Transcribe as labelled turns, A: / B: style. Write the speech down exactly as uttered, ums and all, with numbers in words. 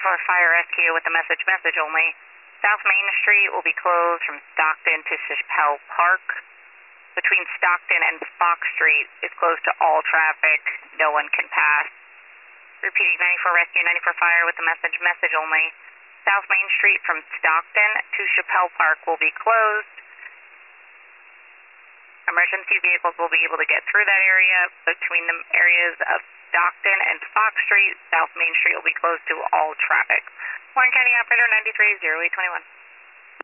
A: ninety-four Fire Rescue with the message, message only. South Main Street will be closed from Stockton to Chappelle Park. Between Stockton and Fox Street is closed to all traffic. No one can pass. Repeating, ninety-four Rescue, ninety-four Fire with the message, message only. South Main Street from Stockton to Chappelle Park will be closed. Emergency vehicles will be able to get through that area. Between the areas of Stockton and Fox Street, South Main Street will be closed to all traffic. Warren County Operator ninety-three, zero eight twenty-one.